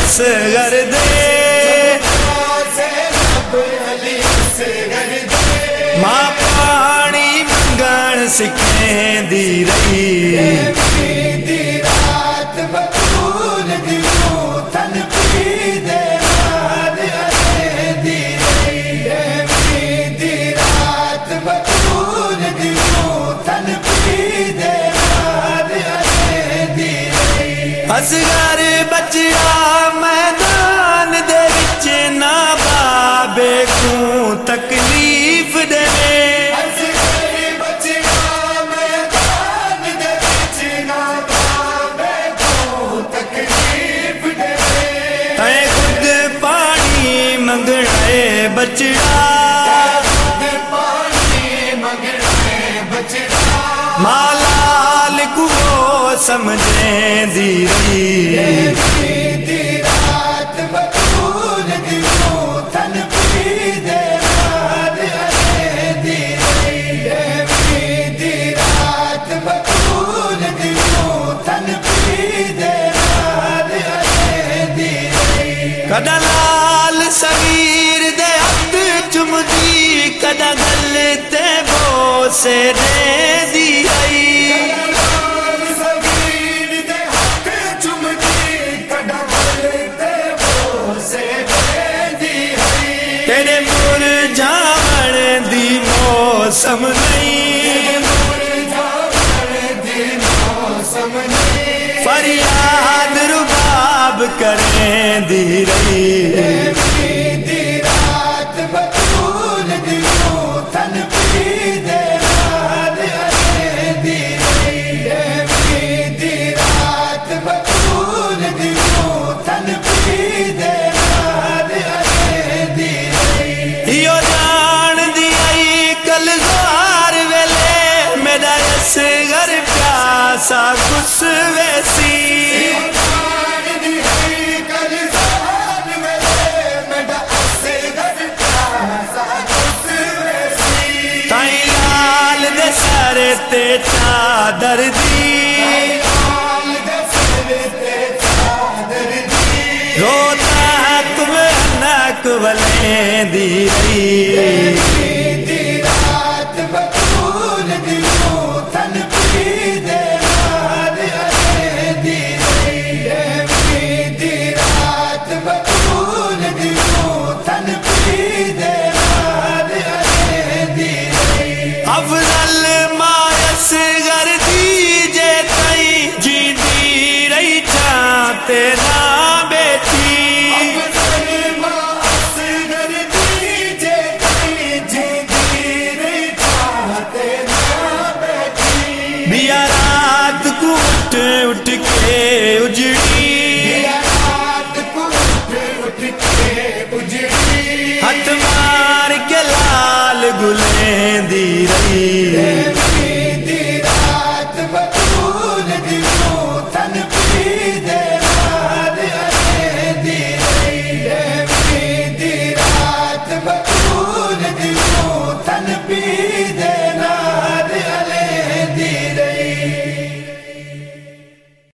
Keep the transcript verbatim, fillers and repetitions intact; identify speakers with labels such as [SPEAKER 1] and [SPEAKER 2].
[SPEAKER 1] असगर दे मां पानी मंगण सिखेंदी रही। असगर बचिया मैदान दे विच ना बाबे को तकलीफ देवे। तैं खुद पानी मंगणे बचड़ा मालाल को समझेंदी रही। कदा लाल सगीर दे हथ चुमदी कदा गलते बोसे देंदी आई। तेरे मुरझावण दी मौसम नहीं फरियाद रुबाब करेंदी रही। यो जान दी आई कल जार वेले मेरा असगर प्यासा कुछ वैसी। ताई लाल दे सर ते चादर दी रोता तुम्हें नक वलेंदी रही। अफजल मायस गर दीजे तई जींदी रही चाहते ना बेटी। बिया रात को उठ उठ के उजड़ी हथ मार के लाल गुलेंदी